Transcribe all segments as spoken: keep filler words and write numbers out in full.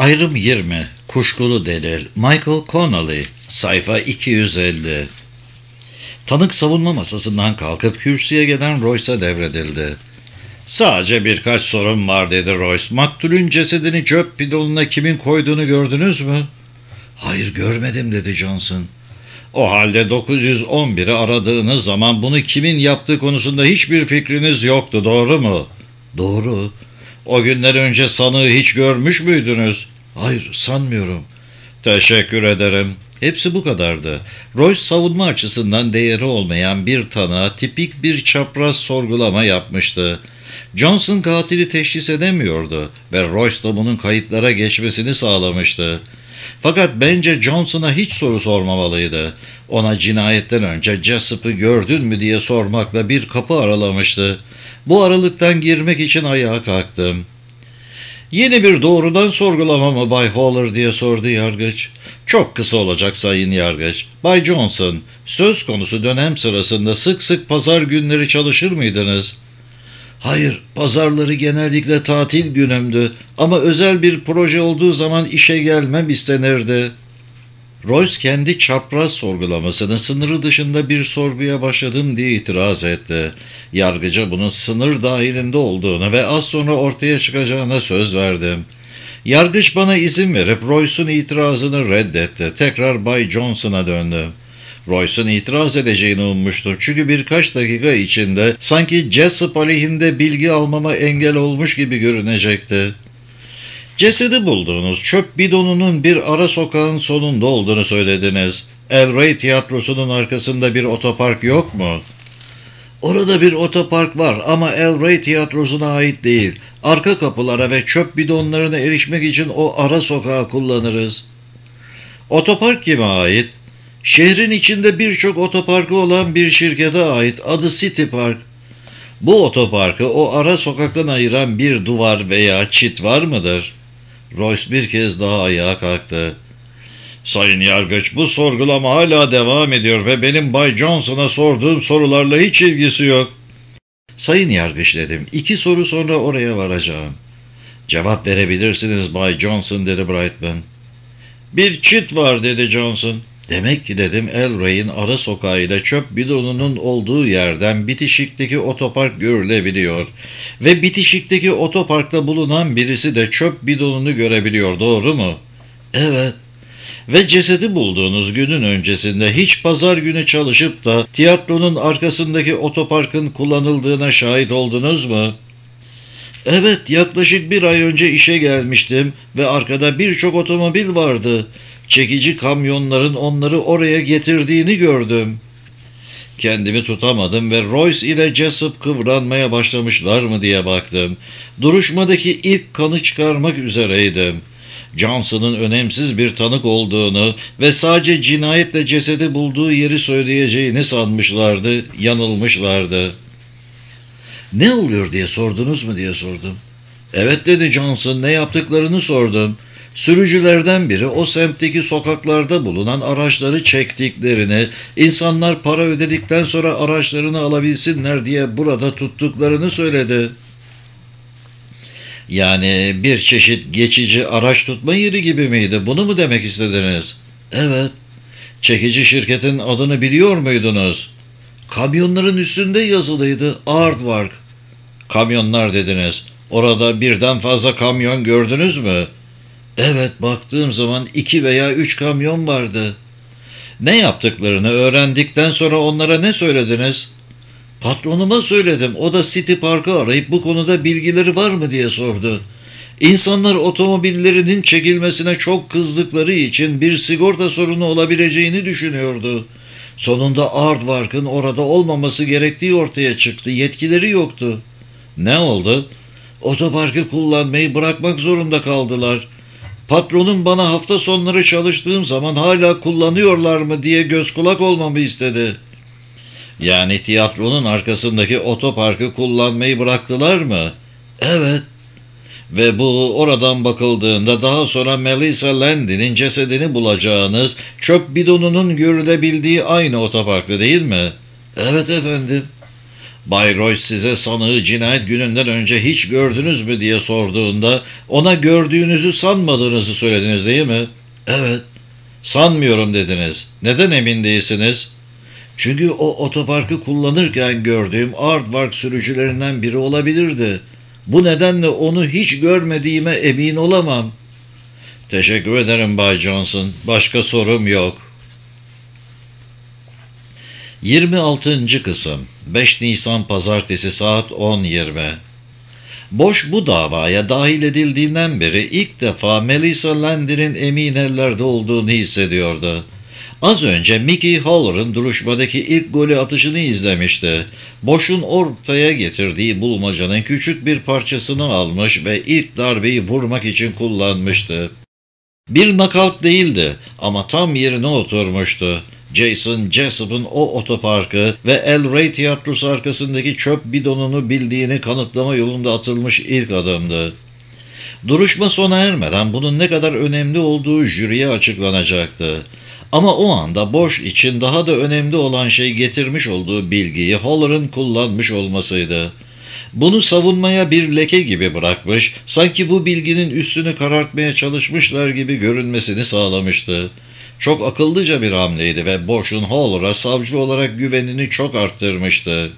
Ayrım yirmi. Kuşkulu delil. Michael Connolly. Sayfa iki yüz elli. Tanık savunma masasından kalkıp kürsüye gelen Royce'a devredildi. "Sadece birkaç sorun var," dedi Royce. "Maktulün cesedini çöp bidonuna kimin koyduğunu gördünüz mü?" "Hayır, görmedim," dedi Johnson. "O halde dokuz yüz on biri aradığınız zaman bunu kimin yaptığı konusunda hiçbir fikriniz yoktu, doğru mu?" "Doğru." "O günden önce sanığı hiç görmüş müydünüz?" "Hayır, sanmıyorum." "Teşekkür ederim." Hepsi bu kadardı. Royce savunma açısından değeri olmayan bir tanığa tipik bir çapraz sorgulama yapmıştı. Johnson katili teşhis edemiyordu ve Royce da bunun kayıtlara geçmesini sağlamıştı. Fakat bence Johnson'a hiç soru sormamalıydı. Ona cinayetten önce Jessup'ı gördün mü diye sormakla bir kapı aralamıştı. Bu aralıktan girmek için ayağa kalktım. "Yeni bir doğrudan sorgulama mı Bay Haller?" diye sordu yargıç. "Çok kısa olacak Sayın Yargıç. Bay Johnson, söz konusu dönem sırasında sık sık pazar günleri çalışır mıydınız?" "Hayır, pazarları genellikle tatil günümdü ama özel bir proje olduğu zaman işe gelmem istenirdi." Royce kendi çapraz sorgulamasını sınırı dışında bir sorguya başladım diye itiraz etti. Yargıca bunun sınır dahilinde olduğunu ve az sonra ortaya çıkacağına söz verdim. Yargıç bana izin verip Royce'un itirazını reddetti. Tekrar Bay Johnson'a döndüm. Royce'un itiraz edeceğini ummuştum çünkü birkaç dakika içinde sanki Jessup aleyhinde bilgi almama engel olmuş gibi görünecekti. "Cesedi bulduğunuz çöp bidonunun bir ara sokağın sonunda olduğunu söylediniz. El Rey tiyatrosunun arkasında bir otopark yok mu?" "Orada bir otopark var ama El Rey tiyatrosuna ait değil. Arka kapılara ve çöp bidonlarına erişmek için o ara sokağı kullanırız." "Otopark kime ait?" "Şehrin içinde birçok otoparkı olan bir şirkete ait. Adı City Park." "Bu otoparkı o ara sokaktan ayıran bir duvar veya çit var mıdır?" Royce bir kez daha ayağa kalktı. "Sayın Yargıç, bu sorgulama hala devam ediyor ve benim Bay Johnson'a sorduğum sorularla hiç ilgisi yok." "Sayın Yargıç," dedim, "iki soru sonra oraya varacağım." "Cevap verebilirsiniz Bay Johnson," dedi Brightman. "Bir çit var," dedi Johnson. "Demek ki," dedim, "El Rey'in ara sokağıyla çöp bidonunun olduğu yerden bitişikteki otopark görülebiliyor. Ve bitişikteki otoparkta bulunan birisi de çöp bidonunu görebiliyor, doğru mu?" "Evet." "Ve cesedi bulduğunuz günün öncesinde hiç pazar günü çalışıp da tiyatronun arkasındaki otoparkın kullanıldığına şahit oldunuz mu?" "Evet, yaklaşık bir ay önce işe gelmiştim ve arkada birçok otomobil vardı. Çekici kamyonların onları oraya getirdiğini gördüm." Kendimi tutamadım ve Royce ile Jessup kıvranmaya başlamışlar mı diye baktım. Duruşmadaki ilk kanı çıkarmak üzereydim. Johnson'ın önemsiz bir tanık olduğunu ve sadece cinayetle cesedi bulduğu yeri söyleyeceğini sanmışlardı, yanılmışlardı. "Ne oluyor diye sordunuz mu?" diye sordum. "Evet," dedi Johnson, "ne yaptıklarını sordum. Sürücülerden biri o semtteki sokaklarda bulunan araçları çektiklerini, insanlar para ödedikten sonra araçlarını alabilsinler diye burada tuttuklarını söyledi." "Yani bir çeşit geçici araç tutma yeri gibi miydi? Bunu mu demek istediniz?" "Evet." "Çekici şirketin adını biliyor muydunuz?" "Kamyonların üstünde yazılıydı. Aardvark." "Kamyonlar dediniz. Orada birden fazla kamyon gördünüz mü?" "Evet, baktığım zaman iki veya üç kamyon vardı." "Ne yaptıklarını öğrendikten sonra onlara ne söylediniz?" "Patronuma söyledim. O da City Park'ı arayıp bu konuda bilgileri var mı diye sordu. İnsanlar otomobillerinin çekilmesine çok kızdıkları için bir sigorta sorunu olabileceğini düşünüyordu. Sonunda Aardvark'ın orada olmaması gerektiği ortaya çıktı. Yetkileri yoktu." "Ne oldu?" "Otoparkı kullanmayı bırakmak zorunda kaldılar. Patronum bana hafta sonları çalıştığım zaman hala kullanıyorlar mı diye göz kulak olmamı istedi." "Yani tiyatronun arkasındaki otoparkı kullanmayı bıraktılar mı?" "Evet." "Ve bu oradan bakıldığında daha sonra Melissa Landy'nin cesedini bulacağınız çöp bidonunun görülebildiği aynı otoparkta değil mi?" "Evet efendim." Bay Royce size sanığı cinayet gününden önce hiç gördünüz mü diye sorduğunda ona gördüğünüzü sanmadığınızı söylediniz değil mi? Evet. Sanmıyorum dediniz. Neden emin değilsiniz? Çünkü o otoparkı kullanırken gördüğüm Aardvark sürücülerinden biri olabilirdi. Bu nedenle onu hiç görmediğime emin olamam. Teşekkür ederim Bay Johnson. Başka sorum yok. yirmi altıncı kısım beş Nisan Pazartesi saat on yirmi. Boş bu davaya dahil edildiğinden beri ilk defa Melissa Landy'nin emin ellerde olduğunu hissediyordu. Az önce Mickey Haller'ın duruşmadaki ilk golü atışını izlemişti. Boş'un ortaya getirdiği bulmacanın küçük bir parçasını almış ve ilk darbeyi vurmak için kullanmıştı. Bir knockout değildi ama tam yerine oturmuştu. Jason Jessup'ın o otoparkı ve El Rey tiyatrosu arkasındaki çöp bidonunu bildiğini kanıtlama yolunda atılmış ilk adımdı. Duruşma sona ermeden bunun ne kadar önemli olduğu jüriye açıklanacaktı. Ama o anda Boş için daha da önemli olan şey getirmiş olduğu bilgiyi Haller'ın kullanmış olmasıydı. Bunu savunmaya bir leke gibi bırakmış, sanki bu bilginin üstünü karartmaya çalışmışlar gibi görünmesini sağlamıştı. Çok akıllıca bir hamleydi ve Boş'un Haller'a savcı olarak güvenini çok arttırmıştı.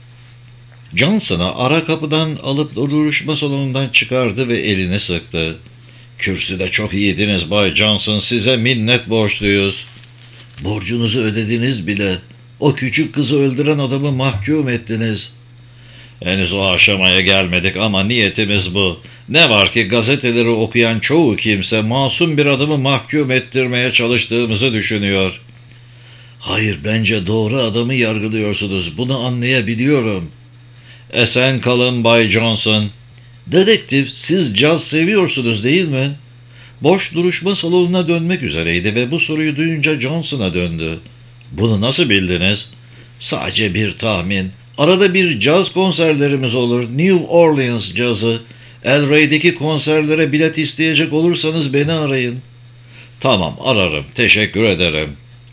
Johnson'ı ara kapıdan alıp duruşma salonundan çıkardı ve elini sıktı. "Kürsüde çok iyiydiniz Bay Johnson, size minnet borçluyuz." "Borcunuzu ödediniz bile. O küçük kızı öldüren adamı mahkum ettiniz." "Henüz o aşamaya gelmedik ama niyetimiz bu. Ne var ki gazeteleri okuyan çoğu kimse masum bir adamı mahkum ettirmeye çalıştığımızı düşünüyor." "Hayır, bence doğru adamı yargılıyorsunuz. Bunu anlayabiliyorum." "Esen kalın Bay Johnson." "Dedektif, siz caz seviyorsunuz değil mi?" Boş duruşma salonuna dönmek üzereydi ve bu soruyu duyunca Johnson'a döndü. "Bunu nasıl bildiniz?" "Sadece bir tahmin. Arada bir caz konserlerimiz olur. New Orleans cazı. El Rey'deki konserlere bilet isteyecek olursanız beni arayın." "Tamam, ararım. Teşekkür ederim."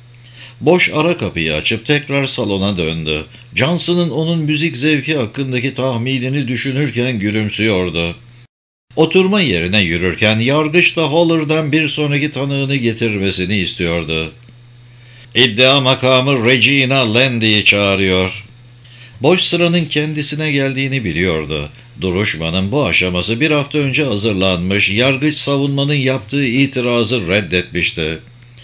Boş ara kapıyı açıp tekrar salona döndü. Johnson'ın onun müzik zevki hakkındaki tahminini düşünürken gülümsüyordu. Oturma yerine yürürken yargıç da Haller'dan bir sonraki tanığını getirmesini istiyordu. "İddia makamı Regina Landy'yi çağırıyor." Boş sıranın kendisine geldiğini biliyordu. Duruşmanın bu aşaması bir hafta önce hazırlanmış, yargıç savunmanın yaptığı itirazı reddetmişti.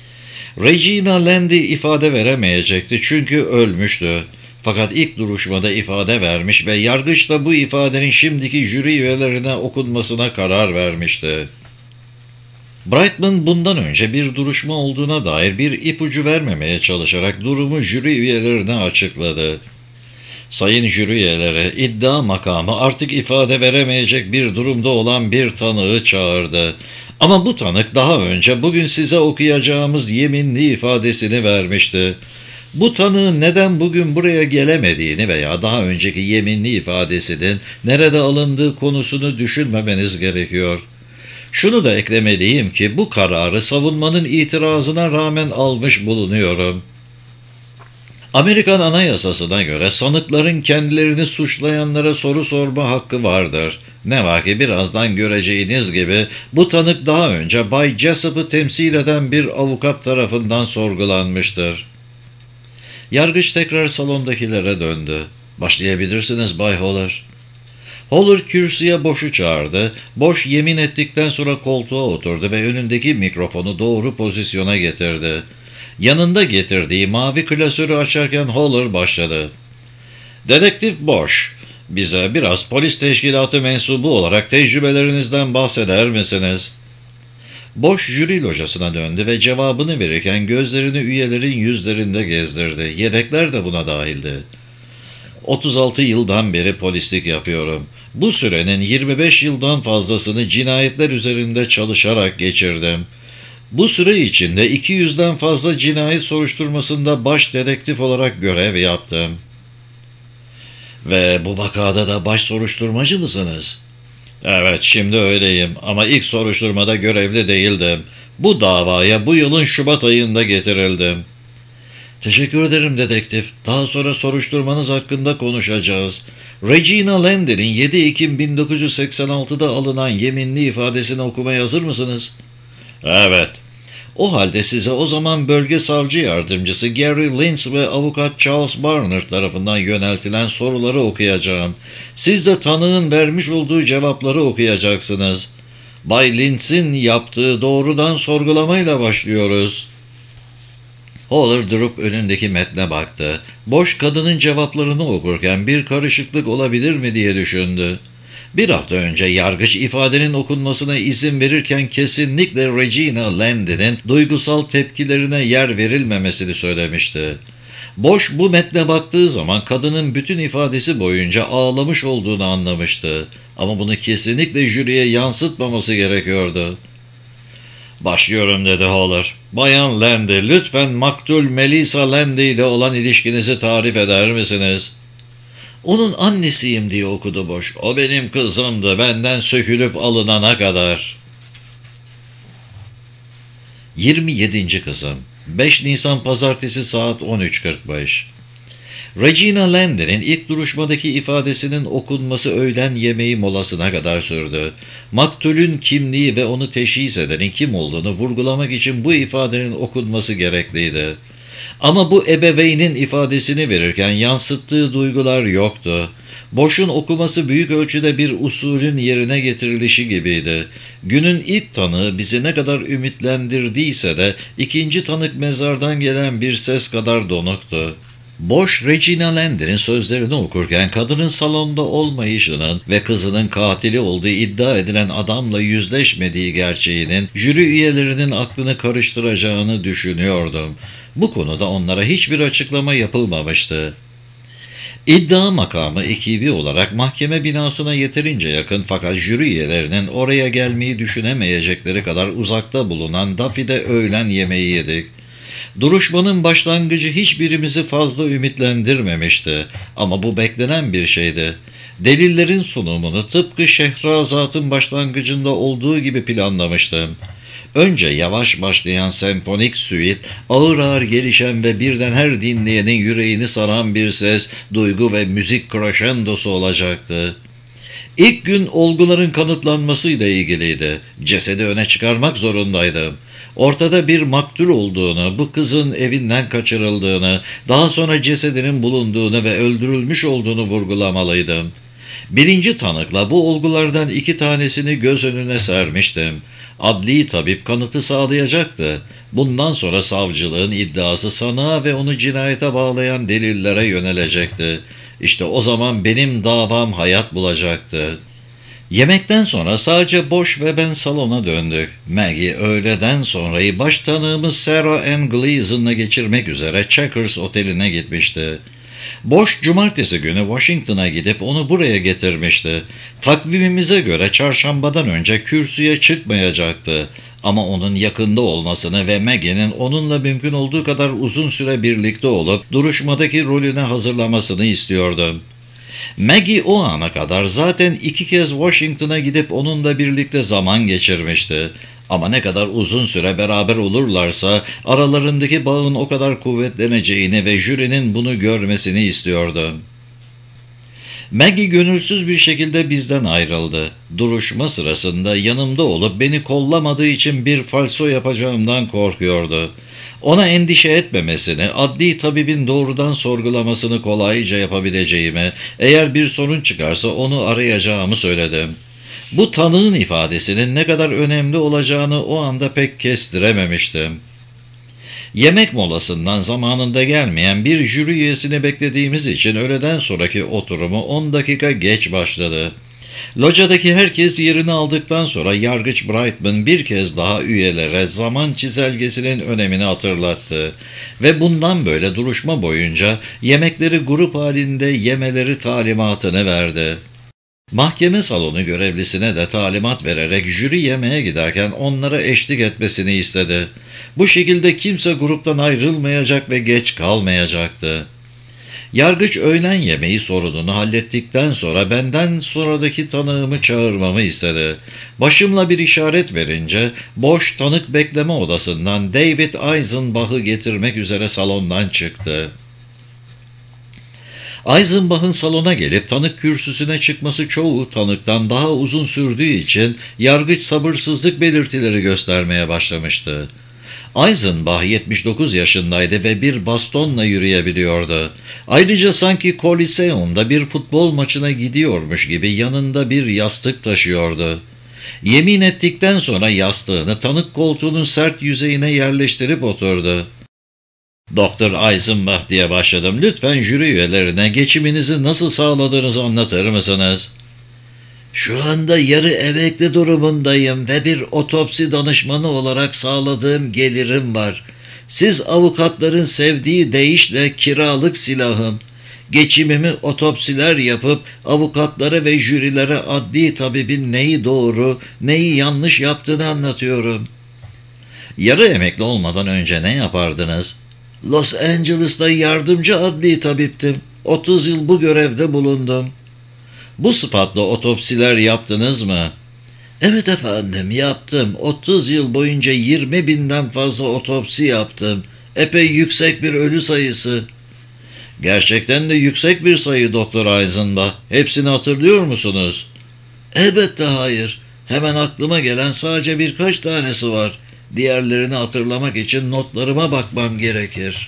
Regina Landy ifade veremeyecekti çünkü ölmüştü. Fakat ilk duruşmada ifade vermiş ve yargıç da bu ifadenin şimdiki jüri üyelerine okunmasına karar vermişti. Brightman bundan önce bir duruşma olduğuna dair bir ipucu vermemeye çalışarak durumu jüri üyelerine açıkladı. "Sayın jüri üyeleri, iddia makamı artık ifade veremeyecek bir durumda olan bir tanığı çağırdı. Ama bu tanık daha önce bugün size okuyacağımız yeminli ifadesini vermişti. Bu tanığın neden bugün buraya gelemediğini veya daha önceki yeminli ifadesinin nerede alındığı konusunu düşünmemeniz gerekiyor. Şunu da eklemeliyim ki bu kararı savunmanın itirazına rağmen almış bulunuyorum. Amerikan Anayasası'na göre sanıkların kendilerini suçlayanlara soru sorma hakkı vardır. Ne var ki birazdan göreceğiniz gibi bu tanık daha önce Bay Jessup'ı temsil eden bir avukat tarafından sorgulanmıştır. Yargıç tekrar salondakilere döndü. "Başlayabilirsiniz Bay Haller." Haller kürsüye Boş'u çağırdı. Boş yemin ettikten sonra koltuğa oturdu ve önündeki mikrofonu doğru pozisyona getirdi. Yanında getirdiği mavi klasörü açarken Haller başladı. "Dedektif Boş, bize biraz polis teşkilatı mensubu olarak tecrübelerinizden bahseder misiniz?" Boş jüri locasına döndü ve cevabını verirken gözlerini üyelerin yüzlerinde gezdirdi. Yedekler de buna dahildi. otuz altı yıldan beri polislik yapıyorum. Bu sürenin yirmi beş yıldan fazlasını cinayetler üzerinde çalışarak geçirdim. Bu süre içinde iki yüzden fazla cinayet soruşturmasında baş dedektif olarak görev yaptım. Ve bu vakada da baş soruşturmacı mısınız? Evet, şimdi öyleyim ama ilk soruşturmada görevli değildim. Bu davaya bu yılın Şubat ayında getirildim. Teşekkür ederim dedektif. Daha sonra soruşturmanız hakkında konuşacağız. Regina Lander'in yedi Ekim bin dokuz yüz seksen altıda alınan yeminli ifadesini okumaya hazır mısınız? Evet. O halde size o zaman bölge savcı yardımcısı Gary Lynch ve avukat Charles Barnard tarafından yöneltilen soruları okuyacağım. Siz de tanığın vermiş olduğu cevapları okuyacaksınız. Bay Lynch'in yaptığı doğrudan sorgulamayla başlıyoruz. Haller durup önündeki metne baktı. Boş kadının cevaplarını okurken bir karışıklık olabilir mi diye düşündü. Bir hafta önce yargıç ifadenin okunmasına izin verirken kesinlikle Regina Lander'in duygusal tepkilerine yer verilmemesini söylemişti. Boş bu metne baktığı zaman kadının bütün ifadesi boyunca ağlamış olduğunu anlamıştı. Ama bunu kesinlikle jüriye yansıtmaması gerekiyordu. Başlıyorum dedi Haller. Bayan Landy, lütfen maktul Melissa Landy ile olan ilişkinizi tarif eder misiniz? Onun annesiyim diye okudu Boş. O benim kızımdı, benden sökülüp alınana kadar. yirmi yedinci kısım. beş Nisan Pazartesi saat on üç kırk beş. Regina Lander'in ilk duruşmadaki ifadesinin okunması öğlen yemeği molasına kadar sürdü. Maktulün kimliği ve onu teşhis edenin kim olduğunu vurgulamak için bu ifadenin okunması gerekliydi. Ama bu ebeveynin ifadesini verirken yansıttığı duygular yoktu. Boş'un okuması büyük ölçüde bir usulün yerine getirilişi gibiydi. Günün ilk tanığı bizi ne kadar ümitlendirdiyse de ikinci tanık mezardan gelen bir ses kadar donuktu. Boş, Regina Lander'in sözlerini okurken kadının salonda olmayışının ve kızının katili olduğu iddia edilen adamla yüzleşmediği gerçeğinin jüri üyelerinin aklını karıştıracağını düşünüyordum. Bu konuda onlara hiçbir açıklama yapılmamıştı. İddia makamı ekibi olarak mahkeme binasına yeterince yakın fakat jüri üyelerinin oraya gelmeyi düşünemeyecekleri kadar uzakta bulunan Duffy'de öğlen yemeği yedik. Duruşmanın başlangıcı hiçbirimizi fazla ümitlendirmemişti ama bu beklenen bir şeydi. Delillerin sunumunu tıpkı Şehrazat'ın başlangıcında olduğu gibi planlamıştım. Önce yavaş başlayan senfonik süit, ağır ağır gelişen ve birden her dinleyenin yüreğini saran bir ses, duygu ve müzik crescendosu olacaktı. İlk gün olguların kanıtlanmasıyla ilgiliydi. Cesedi öne çıkarmak zorundaydım. Ortada bir maktul olduğunu, bu kızın evinden kaçırıldığını, daha sonra cesedinin bulunduğunu ve öldürülmüş olduğunu vurgulamalıydım. Birinci tanıkla bu olgulardan iki tanesini göz önüne sermiştim. Adli tabip kanıtı sağlayacaktı. Bundan sonra savcılığın iddiası sanığa ve onu cinayete bağlayan delillere yönelecekti. İşte o zaman benim davam hayat bulacaktı. Yemekten sonra sadece Boş ve ben salona döndük. Maggie öğleden sonrayı baş tanığımız Sarah Ann Gleason'la geçirmek üzere Checkers Oteli'ne gitmişti. Boş cumartesi günü Washington'a gidip onu buraya getirmişti. Takvimimize göre çarşambadan önce kürsüye çıkmayacaktı. Ama onun yakında olmasını ve Maggie'nin onunla mümkün olduğu kadar uzun süre birlikte olup duruşmadaki rolüne hazırlamasını istiyordum. Maggie o ana kadar zaten iki kez Washington'a gidip onunla birlikte zaman geçirmişti. Ama ne kadar uzun süre beraber olurlarsa aralarındaki bağın o kadar kuvvetleneceğini ve jürinin bunu görmesini istiyordum. Maggie gönülsüz bir şekilde bizden ayrıldı. Duruşma sırasında yanımda olup beni kollamadığı için bir falso yapacağımdan korkuyordu. Ona endişe etmemesini, adli tabibin doğrudan sorgulamasını kolayca yapabileceğimi, eğer bir sorun çıkarsa onu arayacağımı söyledim. Bu tanığın ifadesinin ne kadar önemli olacağını o anda pek kestirememiştim. Yemek molasından zamanında gelmeyen bir jüri üyesini beklediğimiz için öğleden sonraki oturumu on dakika geç başladı. Locadaki herkes yerini aldıktan sonra yargıç Brightman bir kez daha üyelere zaman çizelgesinin önemini hatırlattı ve bundan böyle duruşma boyunca yemekleri grup halinde yemeleri talimatını verdi. Mahkeme salonu görevlisine de talimat vererek jüri yemeğe giderken onlara eşlik etmesini istedi. Bu şekilde kimse gruptan ayrılmayacak ve geç kalmayacaktı. Yargıç öğlen yemeği sorununu hallettikten sonra benden sonradaki tanığımı çağırmamı istedi. Başımla bir işaret verince boş tanık bekleme odasından David Eisenbach'ı getirmek üzere salondan çıktı. Eisenbach'ın salona gelip tanık kürsüsüne çıkması çoğu tanıktan daha uzun sürdüğü için yargıç sabırsızlık belirtileri göstermeye başlamıştı. Eisenbach yetmiş dokuz yaşındaydı ve bir bastonla yürüyebiliyordu. Ayrıca sanki Koliseum'da bir futbol maçına gidiyormuş gibi yanında bir yastık taşıyordu. Yemin ettikten sonra yastığını tanık koltuğunun sert yüzeyine yerleştirip oturdu. Doktor Eisenbach diye başladım. Lütfen jüri üyelerine geçiminizi nasıl sağladığınızı anlatır mısınız? Şu anda yarı emekli durumundayım ve bir otopsi danışmanı olarak sağladığım gelirim var. Siz avukatların sevdiği deyişle kiralık silahım. Geçimimi otopsiler yapıp avukatlara ve jürilere adli tabibin neyi doğru, neyi yanlış yaptığını anlatıyorum. Yarı emekli olmadan önce ne yapardınız? Los Angeles'ta yardımcı adli tabiptim. otuz yıl bu görevde bulundum. Bu sıfatla otopsiler yaptınız mı? Evet efendim, yaptım. otuz yıl boyunca yirmi binden fazla otopsi yaptım. Epey yüksek bir ölü sayısı. Gerçekten de yüksek bir sayı Doktor Eisenbach. Hepsini hatırlıyor musunuz? Elbette hayır. Hemen aklıma gelen sadece birkaç tanesi var. Diğerlerini hatırlamak için notlarıma bakmam gerekir.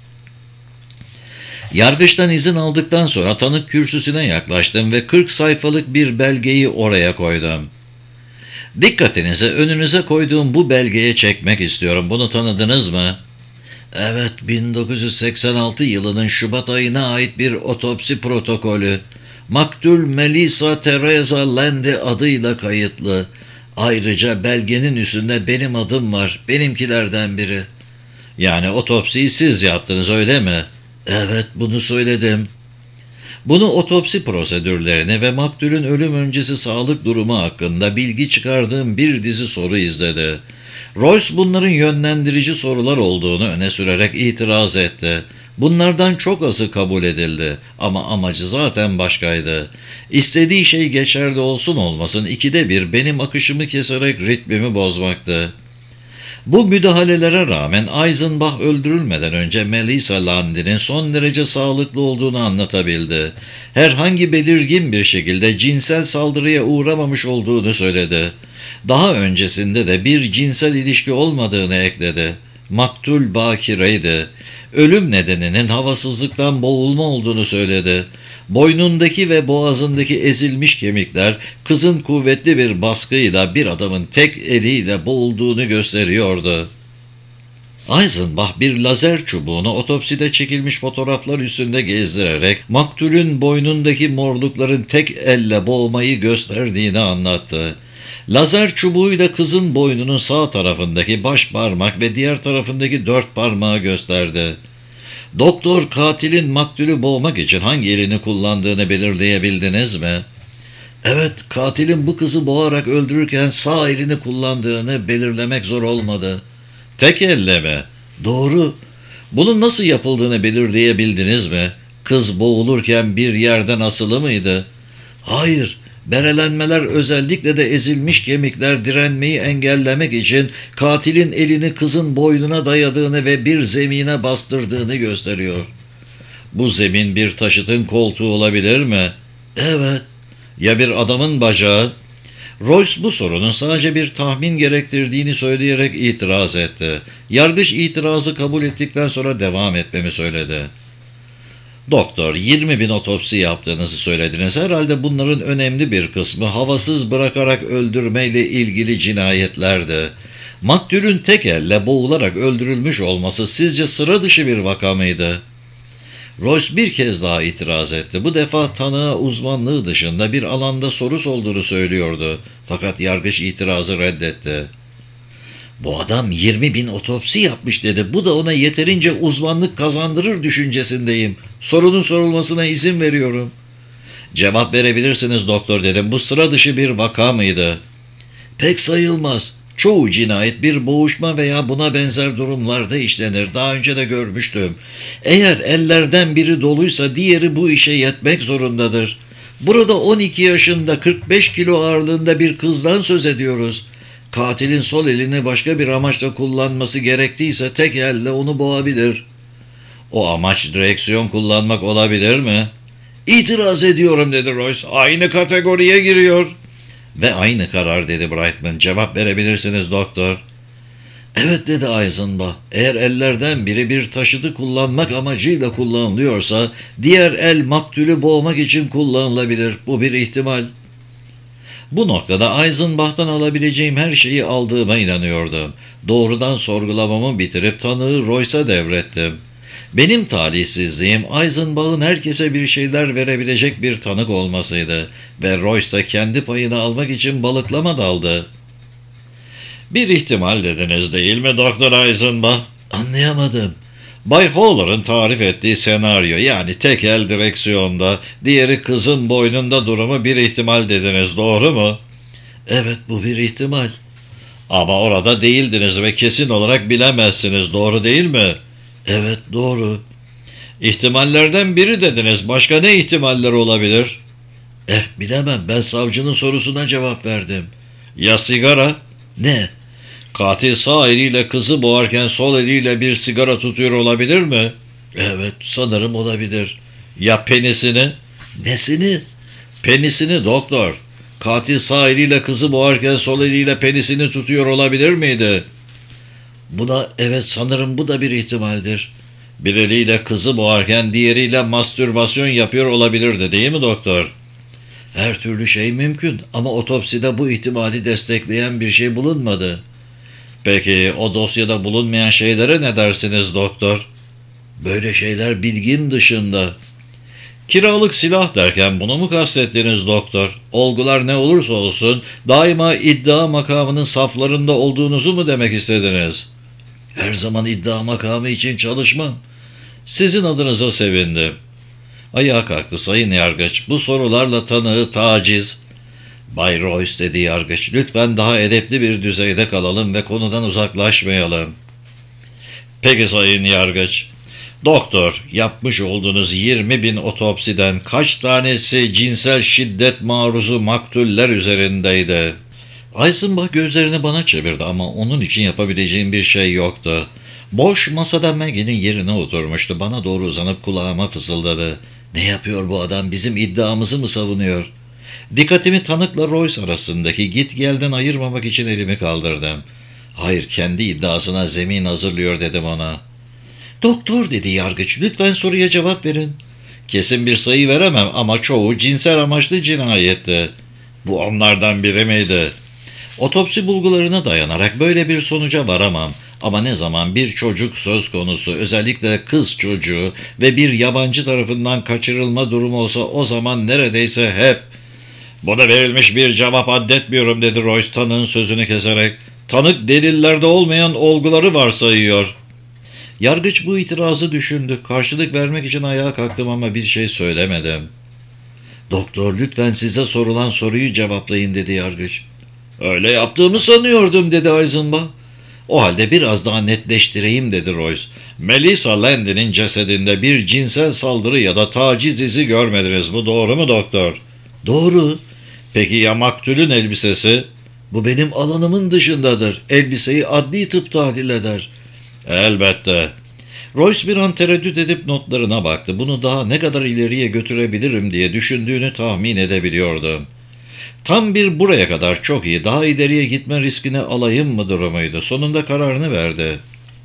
Yargıçtan izin aldıktan sonra tanık kürsüsüne yaklaştım ve kırk sayfalık bir belgeyi oraya koydum. Dikkatinizi önünüze koyduğum bu belgeye çekmek istiyorum. Bunu tanıdınız mı? Evet, bin dokuz yüz seksen altı yılının Şubat ayına ait bir otopsi protokolü. Maktul Melissa Teresa Landy adıyla kayıtlı. Ayrıca belgenin üstünde benim adım var, benimkilerden biri. Yani otopsiyi siz yaptınız, öyle mi? Evet, bunu söyledim. Bunu otopsi prosedürlerini ve maktulün ölüm öncesi sağlık durumu hakkında bilgi çıkardığım bir dizi soru izledi. Royce bunların yönlendirici sorular olduğunu öne sürerek itiraz etti. Bunlardan çok azı kabul edildi ama amacı zaten başkaydı. İstediği şey geçerli olsun olmasın ikide bir benim akışımı keserek ritmimi bozmaktı. Bu müdahalelere rağmen Eisenbach öldürülmeden önce Melissa Landy'nin son derece sağlıklı olduğunu anlatabildi. Herhangi belirgin bir şekilde cinsel saldırıya uğramamış olduğunu söyledi. Daha öncesinde de bir cinsel ilişki olmadığını ekledi. Maktul bakireydi. Ölüm nedeninin havasızlıktan boğulma olduğunu söyledi. Boynundaki ve boğazındaki ezilmiş kemikler kızın kuvvetli bir baskıyla bir adamın tek eliyle boğulduğunu gösteriyordu. Eisenbach bir lazer çubuğunu otopside çekilmiş fotoğraflar üstünde gezdirerek maktulün boynundaki morlukların tek elle boğmayı gösterdiğini anlattı. Lazer çubuğuyla kızın boynunun sağ tarafındaki baş parmak ve diğer tarafındaki dört parmağı gösterdi. Doktor, katilin maktulü boğmak için hangi elini kullandığını belirleyebildiniz mi? Evet, katilin bu kızı boğarak öldürürken sağ elini kullandığını belirlemek zor olmadı. Tek elle mi? Doğru. Bunun nasıl yapıldığını belirleyebildiniz mi? Kız boğulurken bir yerden asılı mıydı? Hayır. Berelenmeler, özellikle de ezilmiş kemikler direnmeyi engellemek için katilin elini kızın boynuna dayadığını ve bir zemine bastırdığını gösteriyor. Bu zemin bir taşıtın koltuğu olabilir mi? Evet. Ya bir adamın bacağı? Royce bu sorunun sadece bir tahmin gerektirdiğini söyleyerek itiraz etti. Yargıç itirazı kabul ettikten sonra devam etmemi söyledi. Doktor, yirmi bin otopsi yaptığınızı söylediniz. Herhalde bunların önemli bir kısmı havasız bırakarak öldürmeyle ilgili cinayetlerdi. Maktulün tek elle boğularak öldürülmüş olması sizce sıra dışı bir vaka mıydı? Royce bir kez daha itiraz etti. Bu defa tanığa uzmanlığı dışında bir alanda soru sorduğunu söylüyordu. Fakat yargıç itirazı reddetti. Bu adam yirmi bin otopsi yapmış dedi. Bu da ona yeterince uzmanlık kazandırır düşüncesindeyim. Sorunun sorulmasına izin veriyorum. Cevap verebilirsiniz doktor dedim. Bu sıra dışı bir vaka mıydı? Pek sayılmaz. Çoğu cinayet bir boğuşma veya buna benzer durumlarda işlenir. Daha önce de görmüştüm. Eğer ellerden biri doluysa diğeri bu işe yetmek zorundadır. Burada on iki yaşında kırk beş kilo ağırlığında bir kızdan söz ediyoruz. Katilin sol elini başka bir amaçla kullanması gerektiyse tek elle onu boğabilir. O amaç direksiyon kullanmak olabilir mi? İtiraz ediyorum dedi Royce. Aynı kategoriye giriyor. Ve aynı karar dedi Brightman. Cevap verebilirsiniz doktor. Evet dedi Eisenbach. Eğer ellerden biri bir taşıtı kullanmak amacıyla kullanılıyorsa diğer el maktulü boğmak için kullanılabilir. Bu bir ihtimal. Bu noktada Eisenbach'tan alabileceğim her şeyi aldığıma inanıyordum. Doğrudan sorgulamamı bitirip tanığı Royce'a devrettim. Benim talihsizliğim Eisenbach'ın herkese bir şeyler verebilecek bir tanık olmasıydı ve Royce da kendi payını almak için balıklama daldı. Bir ihtimal dediniz değil mi Doktor Eisenbach? Anlayamadım. Bay Howler'ın tarif ettiği senaryo, yani tek el direksiyonda, diğeri kızın boynunda durumu bir ihtimal dediniz, doğru mu? Evet, bu bir ihtimal. Ama orada değildiniz ve kesin olarak bilemezsiniz, doğru değil mi? Evet, doğru. İhtimallerden biri dediniz. Başka ne ihtimaller olabilir? Eh, bilemem. Ben savcının sorusuna cevap verdim. Ya sigara? Ne? Katil sağ eliyle kızı boğarken sol eliyle bir sigara tutuyor olabilir mi? Evet, sanırım olabilir. Ya penisini? Nesini? Penisini doktor. Katil sağ eliyle kızı boğarken sol eliyle penisini tutuyor olabilir miydi? Buna evet, sanırım bu da bir ihtimaldir. Bir eliyle kızı boğarken diğeriyle mastürbasyon yapıyor olabilirdi, değil mi doktor? Her türlü şey mümkün ama otopside bu ihtimali destekleyen bir şey bulunmadı. Peki o dosyada bulunmayan şeylere ne dersiniz doktor? Böyle şeyler bilgim dışında. Kiralık silah derken bunu mu kastettiniz doktor? Olgular ne olursa olsun daima iddia makamının saflarında olduğunuzu mu demek istediniz? Her zaman iddia makamı için çalışmam. Sizin adınıza sevindim. Ayağa kalktı sayın yargıç. Bu sorularla tanığı taciz. Bay Royce dedi yargıç. Lütfen daha edepli bir düzeyde kalalım ve konudan uzaklaşmayalım. Peki sayın yargıç. Doktor, yapmış olduğunuz yirmi bin otopsiden kaç tanesi cinsel şiddet maruzu maktuller üzerindeydi? Eisenbach gözlerini bana çevirdi ama onun için yapabileceğim bir şey yoktu. Boş masada Maggie'nin yerine oturmuştu. Bana doğru uzanıp kulağıma fısıldadı. Ne yapıyor bu adam? Bizim iddiamızı mı savunuyor? Dikkatimi tanıkla Royce arasındaki git gelden ayırmamak için elimi kaldırdım. Hayır, kendi iddiasına zemin hazırlıyor dedim ona. Doktor dedi yargıç, lütfen soruya cevap verin. Kesin bir sayı veremem ama çoğu cinsel amaçlı cinayetti. Bu onlardan biri miydi? Otopsi bulgularına dayanarak böyle bir sonuca varamam. Ama ne zaman bir çocuk söz konusu, özellikle kız çocuğu ve bir yabancı tarafından kaçırılma durumu olsa o zaman neredeyse hep. Buna verilmiş bir cevap addetmiyorum dedi Royce tanığın sözünü keserek. Tanık delillerde olmayan olguları varsayıyor. Yargıç bu itirazı düşündü. Karşılık vermek için ayağa kalktım ama bir şey söylemedim. Doktor, lütfen size sorulan soruyu cevaplayın dedi yargıç. Öyle yaptığımı sanıyordum dedi Eisenbach. O halde biraz daha netleştireyim dedi Royce. Melissa Landy'nin cesedinde bir cinsel saldırı ya da taciz izi görmediniz. Bu doğru mu doktor? Doğru. Peki ya maktulün elbisesi? Bu benim alanımın dışındadır. Elbiseyi adli tıp tahlil eder. Elbette. Royce bir an tereddüt edip notlarına baktı. Bunu daha ne kadar ileriye götürebilirim diye düşündüğünü tahmin edebiliyordum. Tam bir buraya kadar çok iyi, daha ileriye gitme riskini alayım mı durumuydu. Sonunda kararını verdi.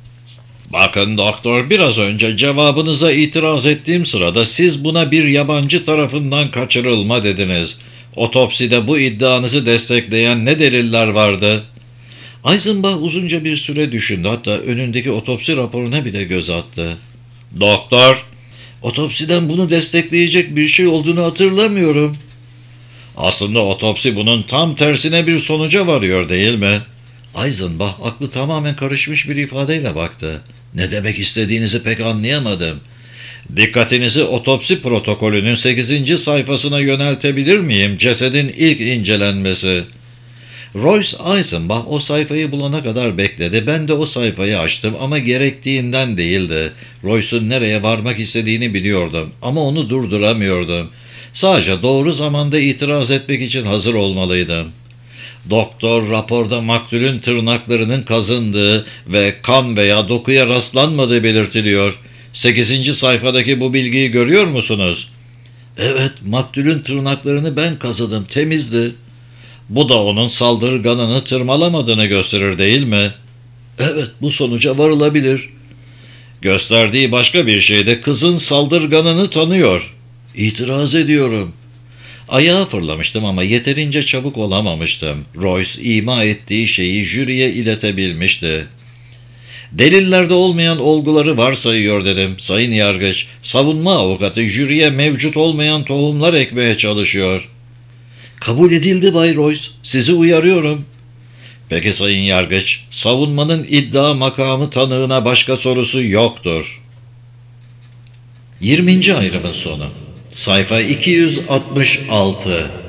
Bakın doktor, biraz önce cevabınıza itiraz ettiğim sırada siz buna bir yabancı tarafından kaçırılma dediniz. Otopside bu iddianızı destekleyen ne deliller vardı? Eisenbach uzunca bir süre düşündü, hatta önündeki otopsi raporuna bile göz attı. Doktor, otopsiden bunu destekleyecek bir şey olduğunu hatırlamıyorum. Aslında otopsi bunun tam tersine bir sonuca varıyor değil mi? Eisenbach aklı tamamen karışmış bir ifadeyle baktı. Ne demek istediğinizi pek anlayamadım. Dikkatinizi otopsi protokolünün sekizinci sayfasına yöneltebilir miyim? Cesedin ilk incelenmesi. Royce Eisenbach o sayfayı bulana kadar bekledi. Ben de o sayfayı açtım ama gerektiğinden değildi. Royce'un nereye varmak istediğini biliyordum ama onu durduramıyordum. Sadece doğru zamanda itiraz etmek için hazır olmalıydım. Doktor raporda maktulün tırnaklarının kazındığı ve kan veya dokuya rastlanmadığı belirtiliyor. Sekizinci sayfadaki bu bilgiyi görüyor musunuz? Evet, maktulün tırnaklarını ben kazıdım, temizdi. Bu da onun saldırganını tırmalamadığını gösterir değil mi? Evet, bu sonuca varılabilir. Gösterdiği başka bir şey de kızın saldırganını tanıyor. İtiraz ediyorum. Ayağa fırlamıştım ama yeterince çabuk olamamıştım. Royce ima ettiği şeyi jüriye iletebilmişti. Delillerde olmayan olguları varsayıyor dedim. Sayın Yargıç, savunma avukatı jüriye mevcut olmayan tohumlar ekmeye çalışıyor. Kabul edildi Bay Royce. Sizi uyarıyorum. Peki Sayın Yargıç, savunmanın iddia makamı tanığına başka sorusu yoktur. yirminci ayrımın sonu. Sayfa iki yüz altmış altı.